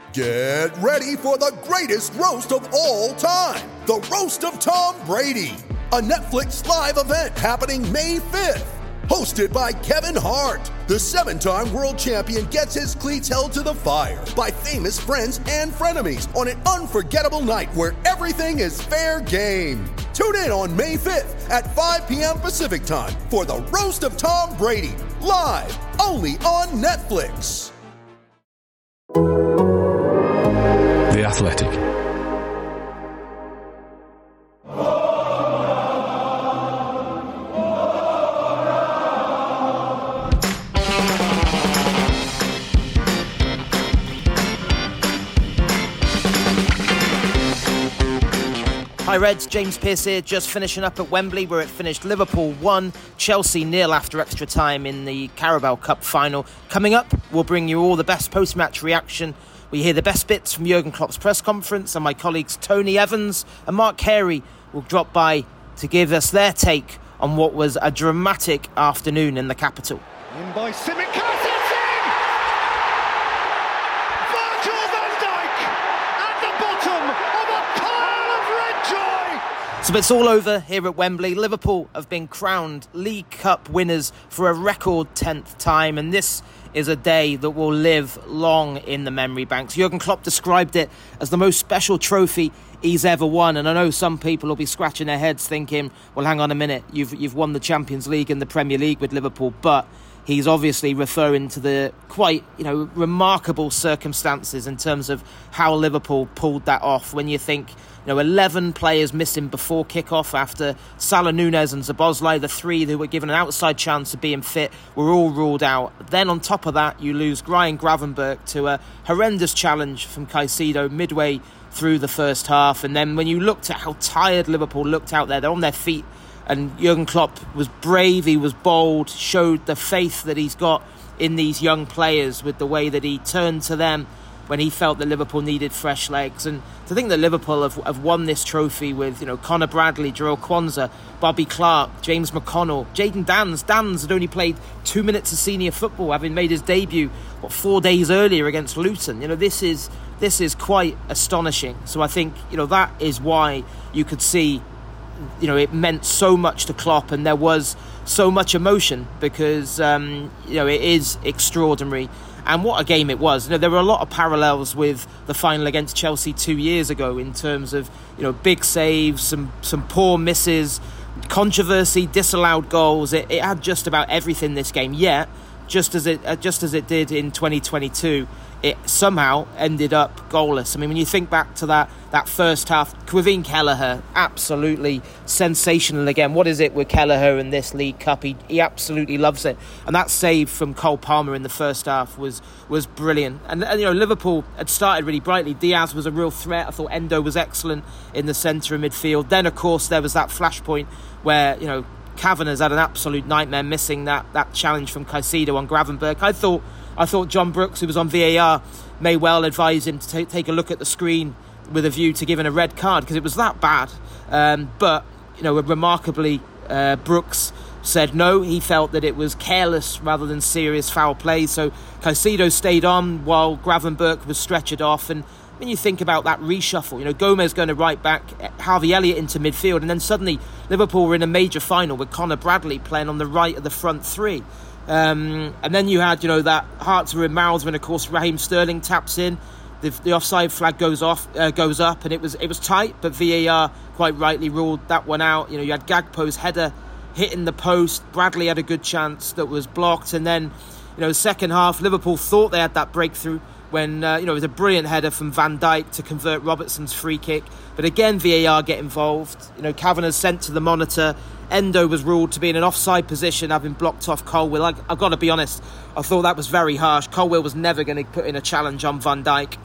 Get ready for the greatest roast of all time, the Roast of Tom Brady, a Netflix live event happening May 5th. Hosted by Kevin Hart, the 7-time world champion gets his cleats held to the fire by famous friends and frenemies on an unforgettable night where everything is fair game. Tune in on May 5th at 5 p.m. Pacific time for the Roast of Tom Brady, live only on Netflix. The Athletic. Hi Reds, James Pearce here, just finishing up at Wembley where it finished Liverpool 1, Chelsea 0 after extra time in the Carabao Cup final. Coming up, we'll bring you all the best post-match reaction. We hear the best bits from Jurgen Klopp's press conference, and my colleagues Tony Evans and Mark Carey will drop by to give us their take on what was a dramatic afternoon in the capital. In by Tsimikas, it's in! Virgil van Dijk at the bottom of a pile of red joy! So it's all over here at Wembley. Liverpool have been crowned League Cup winners for a record 10th time, and this is a day that will live long in the memory banks. Jurgen Klopp described it as the most special trophy he's ever won, and I know some people will be scratching their heads thinking, well, hang on a minute, you've won the Champions League and the Premier League with Liverpool, but he's obviously referring to the quite, remarkable circumstances in terms of how Liverpool pulled that off. When you think, 11 players missing before kick-off after Salah, Nunez and Szoboszlai, the three who were given an outside chance of being fit, were all ruled out. Then on top of that, you lose Ryan Gravenberch to a horrendous challenge from Caicedo midway through the first half. And then when you looked at how tired Liverpool looked out there, they're on their feet, and Jurgen Klopp was brave, he was bold, showed the faith that he's got in these young players with the way that he turned to them when he felt that Liverpool needed fresh legs. And to think that Liverpool have won this trophy with, Conor Bradley, Jarell Quansah, Bobby Clark, James McConnell, Jayden Danns. Danns had only played 2 minutes of senior football, having made his debut 4 days earlier against Luton. This is quite astonishing. So I think, that is why you could see, it meant so much to Klopp, and there was so much emotion because, it is extraordinary. And what a game it was. There were a lot of parallels with the final against Chelsea 2 years ago in terms of, big saves, some poor misses, controversy, disallowed goals. It had just about everything, this game. Yet, just as it did in 2022, it somehow ended up goalless. I mean, when you think back to that first half, Kevin Kelleher, absolutely sensational again. What is it with Kelleher in this League Cup? He absolutely loves it. And that save from Cole Palmer in the first half was brilliant. And Liverpool had started really brightly. Diaz was a real threat. I thought Endo was excellent in the centre of midfield. Then, of course, there was that flashpoint where, Kavanagh's had an absolute nightmare missing that challenge from Caicedo on Gravenberch. I thought John Brooks, who was on VAR, may well advise him to take a look at the screen with a view to giving a red card because it was that bad. But remarkably, Brooks said no. He felt that it was careless rather than serious foul play. So Caicedo stayed on while Gravenberch was stretchered off. And when you think about that reshuffle, Gomez going to right back, Harvey Elliott into midfield, and then suddenly Liverpool were in a major final with Conor Bradley playing on the right of the front three. And then you had, that hearts were in mouths when, of course, Raheem Sterling taps in. The offside flag goes up, and it was tight, but VAR quite rightly ruled that one out. You had Gakpo's header hitting the post. Bradley had a good chance that was blocked, and then, second half, Liverpool thought they had that breakthrough when, it was a brilliant header from Van Dijk to convert Robertson's free kick. But again, VAR get involved. Kavanagh's sent to the monitor. Endo was ruled to be in an offside position, having blocked off Colwill. I've got to be honest, I thought that was very harsh. Colwill was never going to put in a challenge on Van Dijk.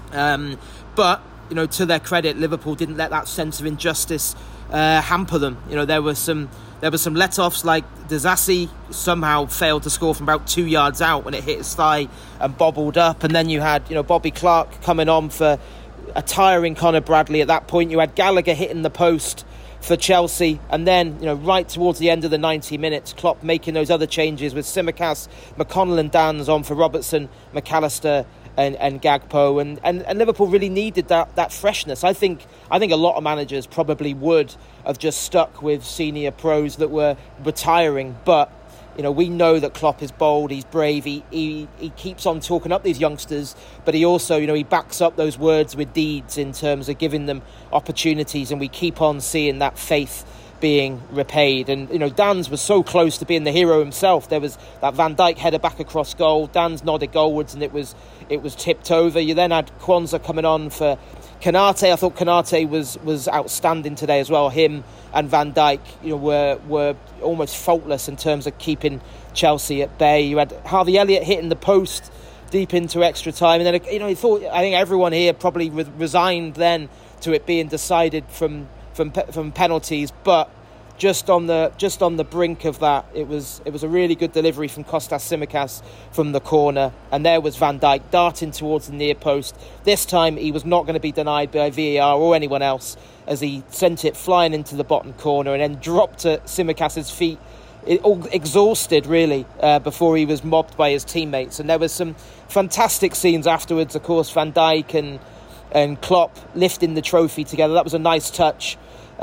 But, to their credit, Liverpool didn't let that sense of injustice hamper them. There were some let-offs, like Disasi somehow failed to score from about 2 yards out when it hit his thigh and bobbled up. And then you had, Bobby Clark coming on for a tiring Conor Bradley. At that point, you had Gallagher hitting the post for Chelsea, and then right towards the end of the 90 minutes, Klopp making those other changes with Tsimikas, McConnell and Danns on for Robertson, McAllister and Gakpo, and Liverpool really needed that freshness. I think a lot of managers probably would have just stuck with senior pros that were retiring, but we know that Klopp is bold, he's brave, he keeps on talking up these youngsters, but he also, he backs up those words with deeds in terms of giving them opportunities, and we keep on seeing that faith being repaid. And Dan's was so close to being the hero himself. There was that Van Dijk header back across goal, Dan's nodded goalwards, and it was tipped over. You then had Kwanzaa coming on for Konate. I thought Konate was outstanding today as well. Him and Van Dijk were almost faultless in terms of keeping Chelsea at bay. You had Harvey Elliott hitting the post deep into extra time, and then I think everyone here probably resigned then to it being decided from penalties, but just on the brink of that, it was a really good delivery from Kostas Tsimikas from the corner, and there was Van Dijk darting towards the near post. This time he was not going to be denied by VAR or anyone else, as he sent it flying into the bottom corner and then dropped at Tsimikas' feet, exhausted really, before he was mobbed by his teammates. And there was some fantastic scenes afterwards. Of course, Van Dijk and Klopp lifting the trophy together. That was a nice touch. You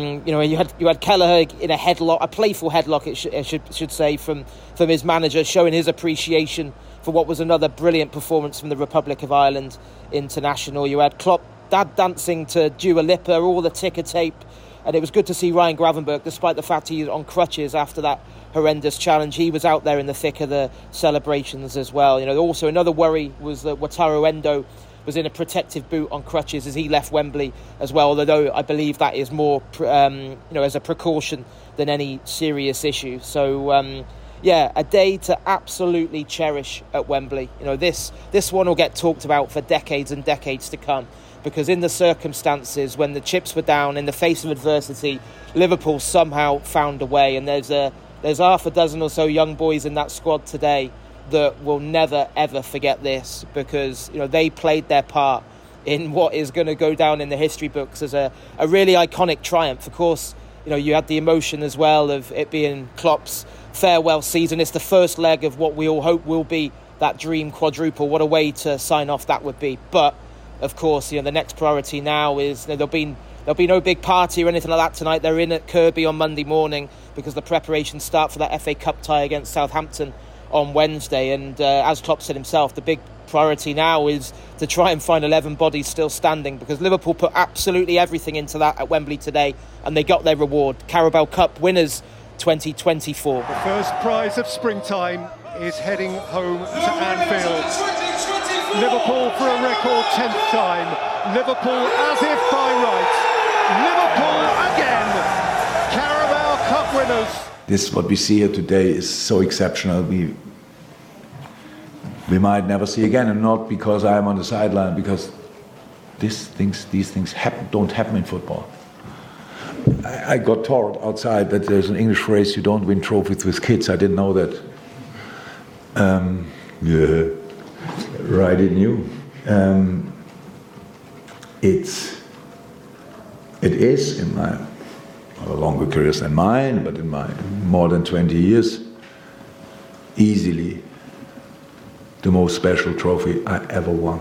had Kelleher in a headlock, a playful headlock, it should say, from his manager, showing his appreciation for what was another brilliant performance from the Republic of Ireland international. You had Klopp dancing to Dua Lipa, all the ticker tape, and it was good to see Ryan Gravenberch, despite the fact he was on crutches after that horrendous challenge. He was out there in the thick of the celebrations as well. Also another worry was that Wataru Endo was in a protective boot on crutches as he left Wembley as well, although I believe that is more as a precaution than any serious issue. So a day to absolutely cherish at Wembley. This one will get talked about for decades and decades to come, because in the circumstances when the chips were down, in the face of adversity, Liverpool somehow found a way, and there's half a dozen or so young boys in that squad today that will never ever forget this, because they played their part in what is going to go down in the history books as a really iconic triumph. Of course, you had the emotion as well of it being Klopp's farewell season. It's the first leg of what we all hope will be that dream quadruple. What a way to sign off that would be. But of course, the next priority now is there'll be no big party or anything like that tonight. They're in at Kirkby on Monday morning because the preparations start for that FA Cup tie against Southampton on Wednesday. And as Klopp said himself, the big priority now is to try and find 11 bodies still standing, because Liverpool put absolutely everything into that at Wembley today, and they got their reward. Carabao Cup winners 2024. The first prize of springtime is heading home to Anfield. Liverpool for a record 10th time. Liverpool as if by right. Liverpool again. Carabao Cup winners. This, what we see here today, is so exceptional. We might never see again, and not because I am on the sideline, because these things don't happen in football. I got taught outside that there's an English phrase: you don't win trophies with kids. I didn't know that. Right in you. It is in my longer careers than mine, but in my more than 20 years, easily the most special trophy I ever won.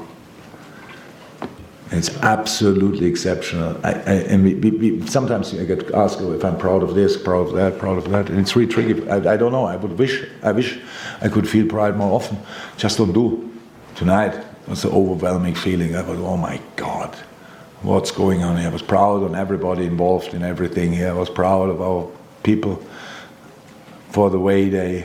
It's absolutely exceptional. Sometimes I get asked if I'm proud of this, proud of that, and it's really tricky. I don't know. I wish I could feel pride more often. Just don't do. Tonight it was an overwhelming feeling. I was, oh my God, what's going on here? I was proud of everybody involved in everything here. I was proud of our people for the way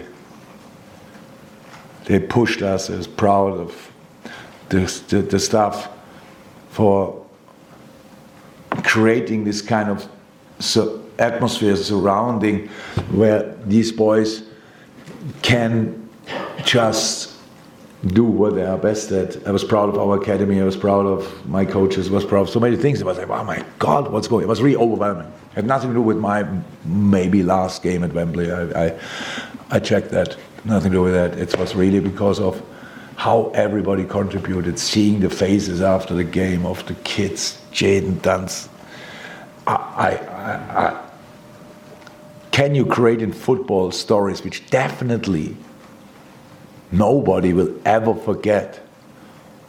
they pushed us. I was proud of the staff for creating this kind of atmosphere surrounding where these boys can just do what they are best at. I was proud of our academy. I was proud of my coaches. I was proud of so many things. I was like, oh my God, what's going on? It was really overwhelming. It had nothing to do with my maybe last game at Wembley. I checked that. Nothing to do with that. It was really because of how everybody contributed, seeing the faces after the game of the kids, Jadon Dunst. Can you create in football stories which definitely nobody will ever forget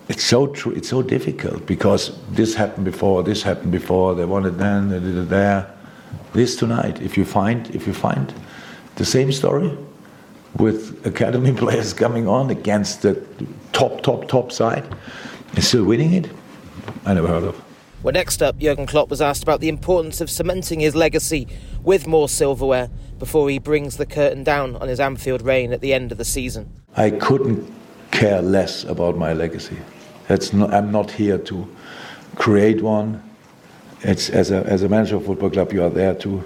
it's so true. It's so difficult because this happened before. They wanted then, they did it there. This tonight, if you find the same story with academy players coming on against the top side and still winning it, I never heard of. Well, next up, Jurgen Klopp was asked about the importance of cementing his legacy with more silverware before he brings the curtain down on his Anfield reign at the end of the season. I couldn't care less about my legacy. I'm not here to create one. It's as a manager of a football club, you are there to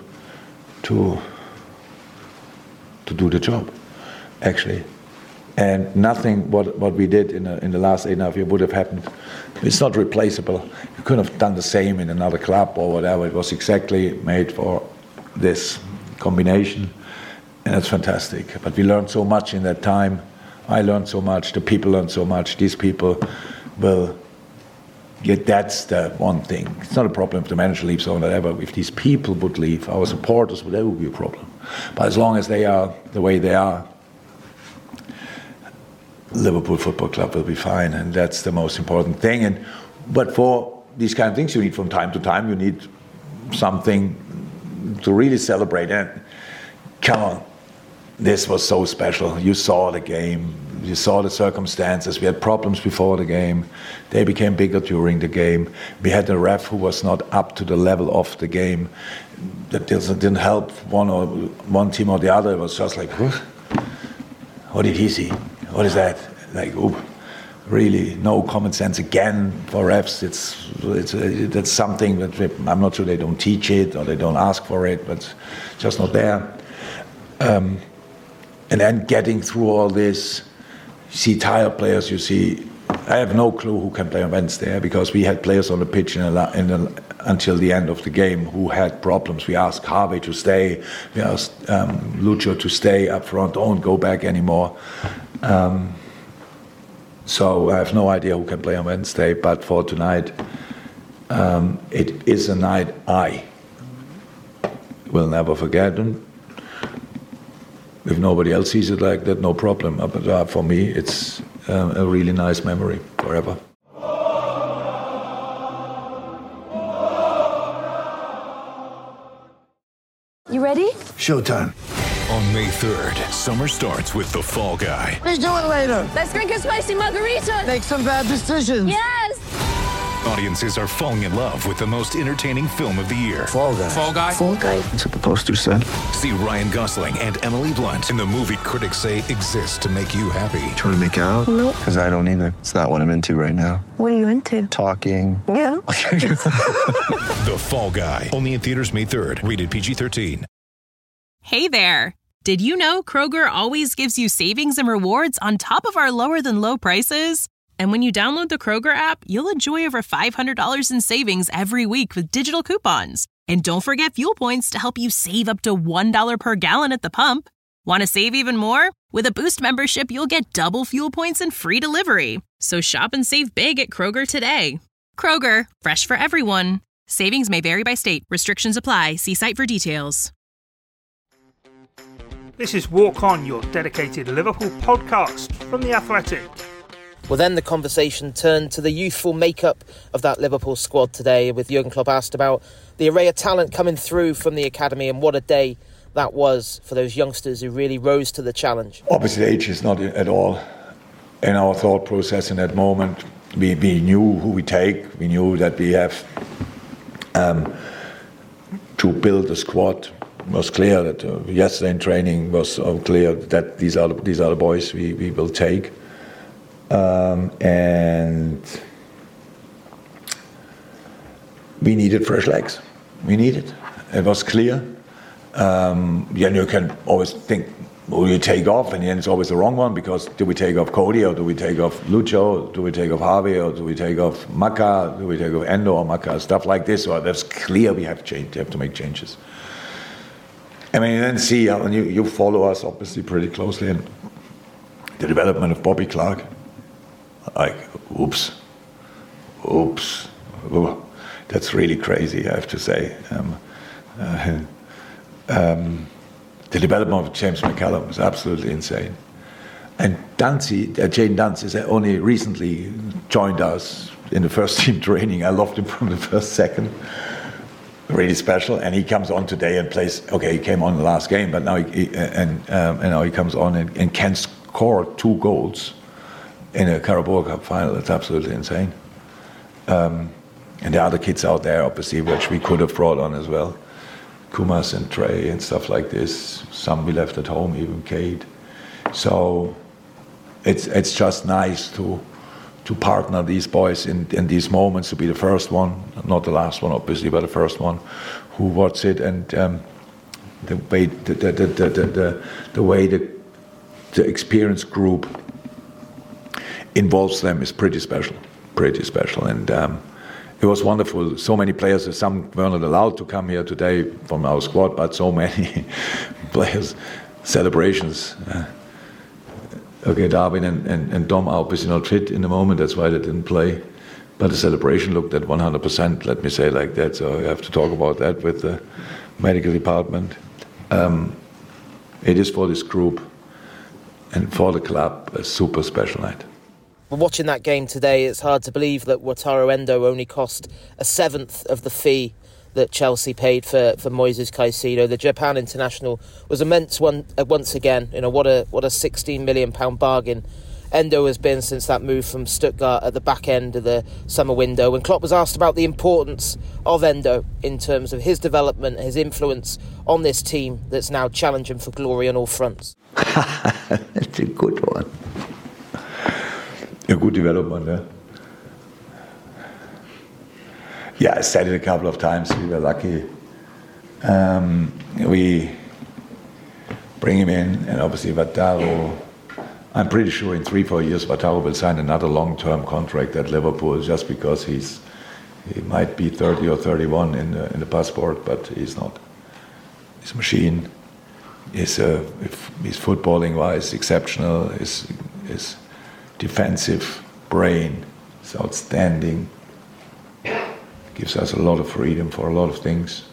do the job, actually. And nothing what we did in the last 8.5 years would have happened. It's not replaceable. You couldn't have done the same in another club or whatever. It was exactly made for this combination, and it's fantastic. But we learned so much in that time. I learned so much. The people learned so much. These people will. Yet that's the one thing. It's not a problem if the manager leaves or whatever. If these people would leave, our supporters, that would be a problem. But as long as they are the way they are, Liverpool Football Club will be fine, and that's the most important thing. But for these kind of things, you need from time to time, you need something to really celebrate. And come on, this was so special. You saw the game. You saw the circumstances. We had problems before the game. They became bigger during the game. We had a ref who was not up to the level of the game. That didn't help one team or the other. It was just like, what did he see? What is that? Like, really, no common sense again for refs. That's something that I'm not sure they don't teach it or they don't ask for it, but it's just not there. And then getting through all this. You see tired players, I have no clue who can play on Wednesday because we had players on the pitch until the end of the game who had problems. We asked Harvey to stay, we asked Lucho to stay up front, don't go back anymore. So I have no idea who can play on Wednesday, but for tonight, it is a night I will never forget. And if nobody else sees it like that, no problem. But for me, it's a really nice memory forever. You ready? Showtime. On May 3rd, summer starts with The Fall Guy. Let's do it later. Let's drink a spicy margarita. Make some bad decisions. Yes! Audiences are falling in love with the most entertaining film of the year. Fall Guy. Fall Guy? Fall guy. That's what the poster said. See Ryan Gosling and Emily Blunt in the movie critics say exists to make you happy. Trying to make it out? Nope. Because I don't either. It's not what I'm into right now. What are you into? Talking. Yeah. The Fall Guy. Only in theaters May 3rd. Rated PG-13. Hey there. Did you know Kroger always gives you savings and rewards on top of our lower-than-low prices? And when you download the Kroger app, you'll enjoy over $500 in savings every week with digital coupons. And don't forget fuel points to help you save up to $1 per gallon at the pump. Want to save even more? With a Boost membership, you'll get double fuel points and free delivery. So shop and save big at Kroger today. Kroger, fresh for everyone. Savings may vary by state. Restrictions apply. See site for details. This is Walk On, your dedicated Liverpool podcast from The Athletic. Well, then the conversation turned to the youthful makeup of that Liverpool squad today, with Jurgen Klopp asked about the array of talent coming through from the academy and what a day that was for those youngsters who really rose to the challenge. Obviously, age is not at all in our thought process in that moment. We knew who we take. We knew that we have to build a squad. It was clear that yesterday in training was clear that these are the boys we will take. And we needed fresh legs. It was clear. Then you can always think, who you take off, and then it's always the wrong one, because do we take off Cody, or do we take off Lucho, do we take off Harvey, or do we take off Maka, do we take off Endo or Maka, stuff like this. So that's clear we have to make changes. I mean, then see, and you follow us obviously pretty closely, and the development of Bobby Clark. Like, oops, that's really crazy, I have to say. The development of James McCallum was absolutely insane. And Jane Duncey is only recently joined us in the first team training. I loved him from the first second. Really special, and he comes on today and plays. Okay, he came on the last game, but now now he comes on and can score 2 goals in a Carabao Cup final. That's absolutely insane. And the other kids out there, obviously, which we could have brought on as well, Kumas and Trey and stuff like this. Some we left at home, even Cade. So it's just nice to partner these boys in these moments, to be the first one, not the last one, obviously, but the first one who watched it, and the way the experienced group involves them is pretty special, and it was wonderful. So many players, some were not allowed to come here today from our squad, but so many players, celebrations. Okay, Darwin and Dom are obviously not fit in the moment, that's why they didn't play. But the celebration looked at 100%, let me say like that, so you have to talk about that with the medical department. It is for this group and for the club a super special night. Watching that game today, it's hard to believe that Wataru Endo only cost a 1/7 of the fee that Chelsea paid for Moises Caicedo. The Japan international was immense once again. What a £16 million bargain Endo has been since that move from Stuttgart at the back end of the summer window. And Klopp was asked about the importance of Endo in terms of his development, his influence on this team that's now challenging for glory on all fronts. That's a good one. A good development, yeah. Yeah, I said it a couple of times. We were lucky. We bring him in, and obviously Wataru, I'm pretty sure in 3-4 years Wataru will sign another long-term contract at Liverpool, just because he might be 30 or 31 in the passport, but he's not. He's a machine. He's footballing-wise exceptional. His defensive brain is outstanding. Gives us a lot of freedom for a lot of things.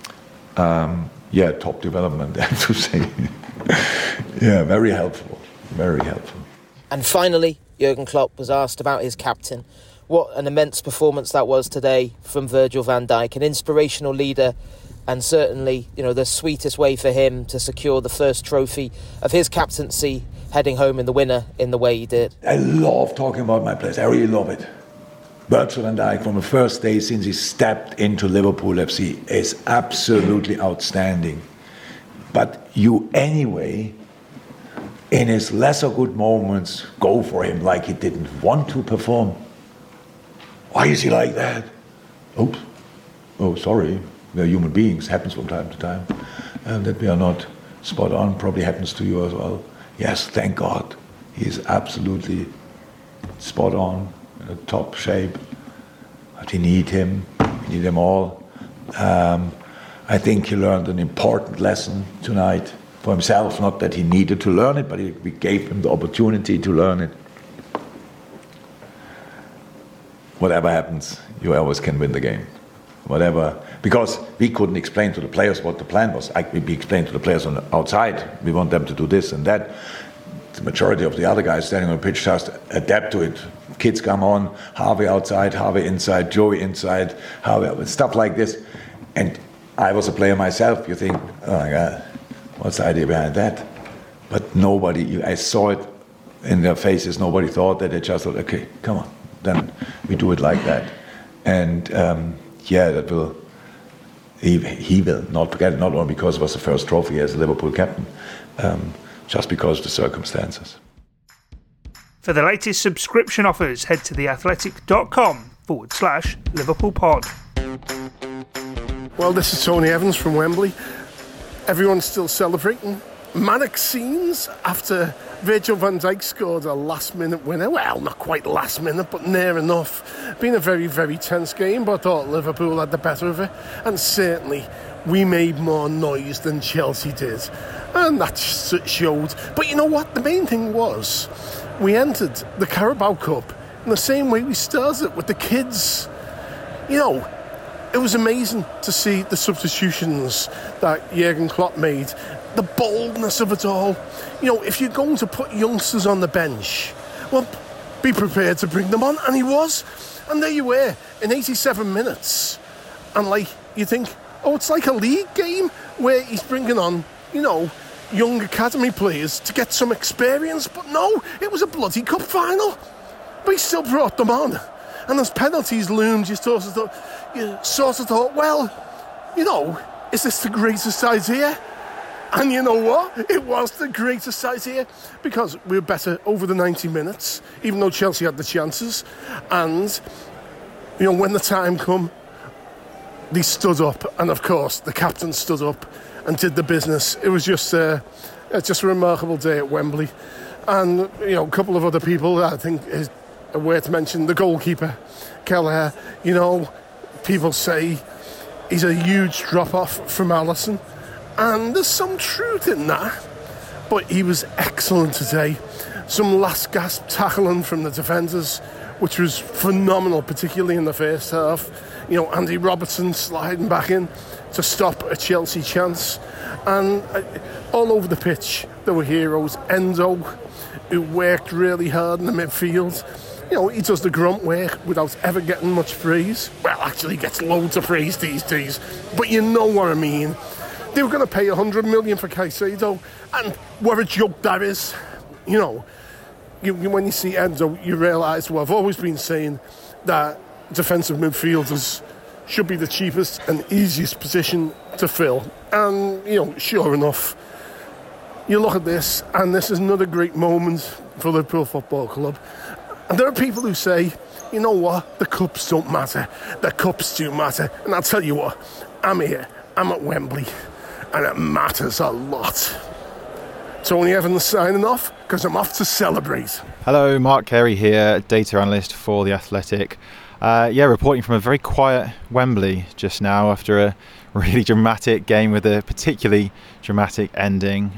Top development, I have to say. Yeah, very helpful. Very helpful. And finally, Jurgen Klopp was asked about his captain. What an immense performance that was today from Virgil van Dijk, an inspirational leader, and certainly, the sweetest way for him to secure the first trophy of his captaincy, heading home in the winner in the way he did. I love talking about my players. I really love it. Virgil van Dijk, from the first day since he stepped into Liverpool FC, is absolutely outstanding. But you anyway, in his lesser good moments, go for him like he didn't want to perform. Why is he like that? Oops. Oh, sorry. We're human beings. Happens from time to time. And that we are not spot on. Probably happens to you as well. Yes, thank God. He is absolutely spot on. Top shape, but we need him. We need them all. I think he learned an important lesson tonight for himself. Not that he needed to learn it, but we gave him the opportunity to learn it. Whatever happens, you always can win the game. Whatever, because we couldn't explain to the players what the plan was. We explained to the players on the outside. We want them to do this and that. The majority of the other guys standing on the pitch just adapt to it. Kids come on, Harvey outside, Harvey inside, Joey inside, Harvey, stuff like this. And I was a player myself. You think, oh my God, what's the idea behind that? But nobody, I saw it in their faces, nobody thought that. They just thought, okay, come on, then we do it like that. And that will, he will not forget it, not only because it was the first trophy as a Liverpool captain, just because of the circumstances. For the latest subscription offers, head to theathletic.com/LiverpoolPod. Well, this is Tony Evans from Wembley. Everyone's still celebrating. Manic scenes after Virgil van Dijk scored a last-minute winner. Well, not quite last minute, but near enough. Been a very, very tense game, but I thought Liverpool had the better of it. And certainly, we made more noise than Chelsea did. And that showed. But you know what? The main thing was, we entered the Carabao Cup in the same way we started, with the kids. It was amazing to see the substitutions that Jurgen Klopp made. The boldness of it all. If you're going to put youngsters on the bench, well, be prepared to bring them on, and he was. And there you were, in 87 minutes. And you think, it's like a league game where he's bringing on, young academy players to get some experience. But no, it was a bloody cup final. But he still brought them on. And as penalties loomed, you sort of thought, well, is this the greatest idea? And you know what? It was the greatest idea, because we were better over the 90 minutes, even though Chelsea had the chances. And, when the time come, they stood up. And, of course, the captain stood up and did the business. It was just a remarkable day at Wembley. And, a couple of other people, I think, is worth mentioning. The goalkeeper, Kelleher, people say he's a huge drop-off from Alisson. And there's some truth in that. But he was excellent today. Some last-gasp tackling from the defenders, which was phenomenal, particularly in the first half. Andy Robertson sliding back in to stop a Chelsea chance. And all over the pitch, there were heroes. Endo, who worked really hard in the midfield. He does the grunt work without ever getting much praise. Well, actually, he gets loads of praise these days. But you know what I mean. They were going to pay $100 million for Caicedo, and what a joke that is. When you see Endo, you realise, I've always been saying that defensive midfielders should be the cheapest and easiest position to fill. And, sure enough, you look at this, and this is another great moment for Liverpool Football Club. And there are people who say, you know what, the cups don't matter. The cups do matter. And I'll tell you what, I'm here, I'm at Wembley, and it matters a lot. Tony Evans signing off, because I'm off to celebrate. Hello, Mark Carey here, data analyst for The Athletic. Reporting from a very quiet Wembley just now after a really dramatic game with a particularly dramatic ending.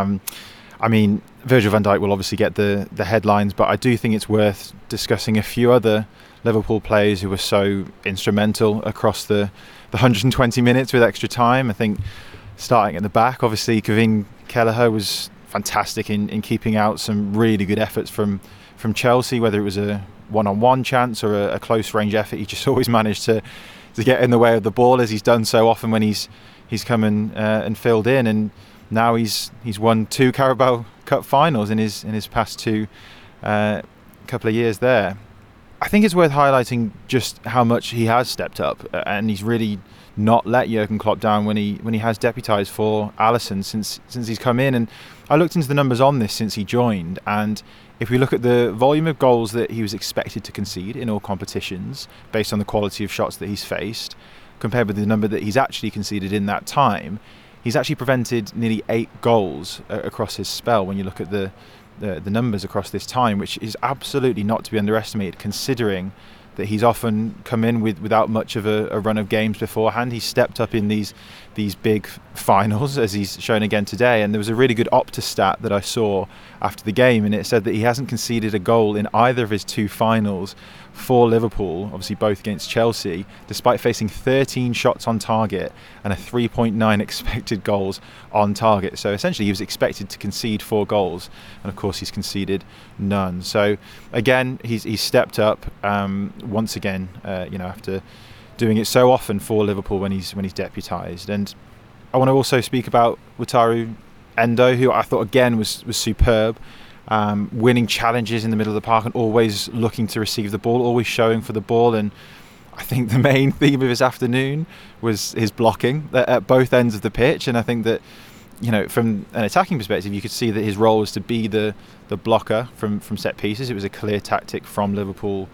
Virgil van Dijk will obviously get the headlines, but I do think it's worth discussing a few other Liverpool players who were so instrumental across the 120 minutes with extra time. I think starting at the back, obviously Kevin Kelleher was fantastic in keeping out some really good efforts from Chelsea, whether it was a one-on-one chance or a close range effort. He just always managed to get in the way of the ball, as he's done so often when he's come in and filled in. And now he's won 2 Carabao Cup finals in his past 2 couple of years there. I think it's worth highlighting just how much he has stepped up, and he's really not let Jurgen Klopp down when he has deputised for Alisson since he's come in. And I looked into the numbers on this since he joined, and if we look at the volume of goals that he was expected to concede in all competitions based on the quality of shots that he's faced, compared with the number that he's actually conceded in that time, he's actually prevented nearly 8 goals across his spell when you look at the numbers across this time, which is absolutely not to be underestimated, considering that he's often come in without much of a run of games beforehand. He's stepped up in these big finals, as he's shown again today. And there was a really good Opta stat that I saw after the game, and it said that he hasn't conceded a goal in either of his 2 finals for Liverpool, obviously both against Chelsea, despite facing 13 shots on target and a 3.9 expected goals on target. So essentially he was expected to concede 4 goals, and of course he's conceded none. So again, he's stepped up once again, after doing it so often for Liverpool when he's deputised. And I want to also speak about Wataru Endo, who I thought again was superb. Winning challenges in the middle of the park and always looking to receive the ball, always showing for the ball. And I think the main theme of his afternoon was his blocking at both ends of the pitch. And I think that, from an attacking perspective, you could see that his role was to be the blocker from set pieces. It was a clear tactic from Liverpool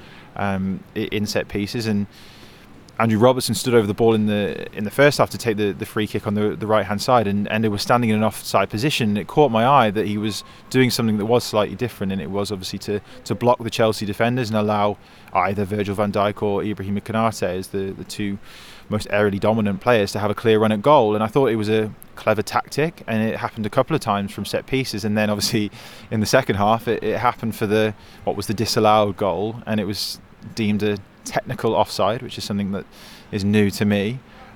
in set pieces. And Andrew Robertson stood over the ball in the first half to take the free kick on the right hand side, and they were standing in an offside position. It caught my eye that he was doing something that was slightly different, and it was obviously to block the Chelsea defenders and allow either Virgil van Dijk or Ibrahim Konate as the 2 most aerially dominant players to have a clear run at goal. And I thought it was a clever tactic, and it happened a couple of times from set pieces. And then obviously in the second half it happened for what was the disallowed goal, and it was deemed a technical offside, which is something that is new to me,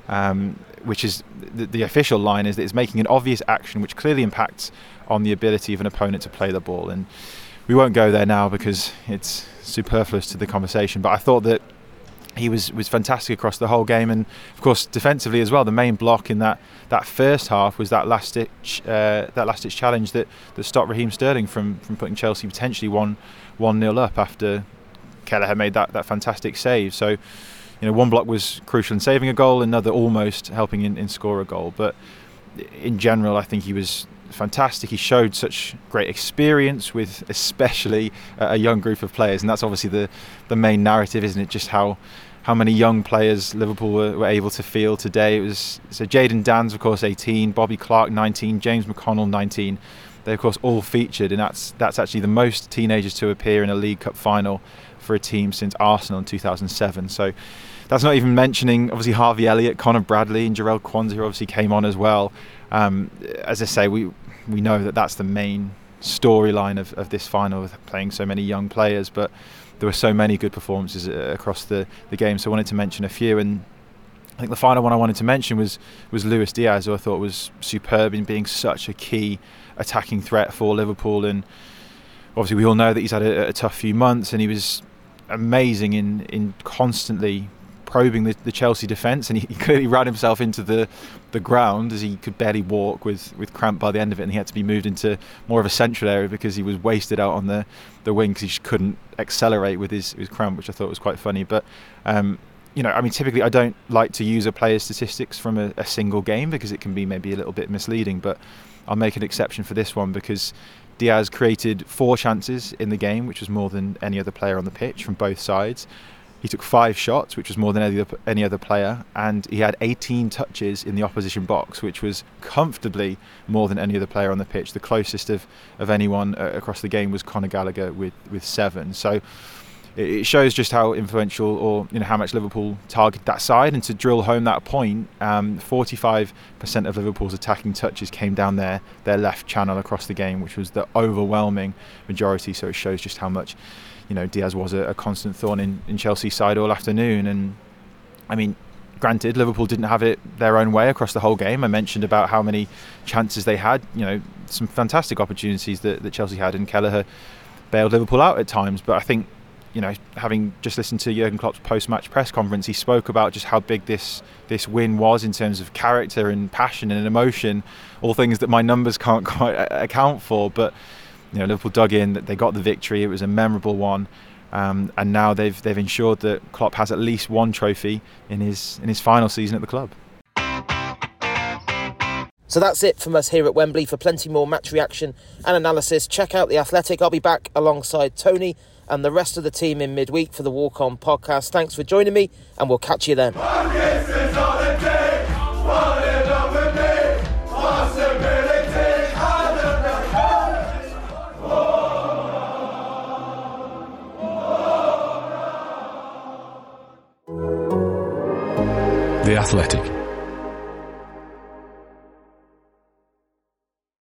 which is the official line is that it's making an obvious action which clearly impacts on the ability of an opponent to play the ball. And we won't go there now because it's superfluous to the conversation. But I thought that he was fantastic across the whole game, and of course defensively as well. The main block in that first half was that last ditch challenge that stopped Raheem Sterling from putting Chelsea potentially 1-0 up after Kelleher made that fantastic save. So, one block was crucial in saving a goal, another almost helping in score a goal. But in general, I think he was fantastic. He showed such great experience with especially a young group of players, and that's obviously the main narrative, isn't it? Just how many young players Liverpool were able to field today. It was Jayden Danns, of course, 18, Bobby Clark, 19, James McConnell, 19. They, of course, all featured, and that's actually the most teenagers to appear in a League Cup final for a team since Arsenal in 2007. So that's not even mentioning, obviously, Harvey Elliott, Conor Bradley and Jarell Quansah, who obviously came on as well. As I say, we know that that's the main storyline of this final, with playing so many young players, but there were so many good performances across the game, so I wanted to mention a few. And I think the final one I wanted to mention was Luis Diaz, who I thought was superb in being such a key attacking threat for Liverpool. And obviously we all know that he's had a tough few months, and he was amazing in constantly probing the Chelsea defence, and he clearly ran himself into the ground as he could barely walk with cramp by the end of it, and he had to be moved into more of a central area because he was wasted out on the wing because he just couldn't accelerate with his cramp, which I thought was quite funny. But typically I don't like to use a player's statistics from a single game because it can be maybe a little bit misleading, but I'll make an exception for this one because Diaz created 4 chances in the game, which was more than any other player on the pitch from both sides. He took 5 shots, which was more than any other player, and he had 18 touches in the opposition box, which was comfortably more than any other player on the pitch. The closest of anyone across the game was Conor Gallagher with 7. So it shows just how influential, or how much Liverpool target that side. And to drill home that point, 45% of Liverpool's attacking touches came down their left channel across the game, which was the overwhelming majority. So it shows just how much Diaz was a constant thorn in Chelsea's side all afternoon. And I mean, granted, Liverpool didn't have it their own way across the whole game. I mentioned about how many chances they had, some fantastic opportunities that Chelsea had, and Kelleher bailed Liverpool out at times. But I think, having just listened to Jurgen Klopp's post-match press conference, he spoke about just how big this win was in terms of character and passion and emotion, all things that my numbers can't quite account for. But Liverpool dug in, that they got the victory. It was a memorable one, and now they've ensured that Klopp has at least one trophy in his final season at the club. So that's it from us here at Wembley. For plenty more match reaction and analysis, check out The Athletic. I'll be back alongside Tony and the rest of the team in midweek for the Walk On podcast. Thanks for joining me, and we'll catch you then. The Athletic.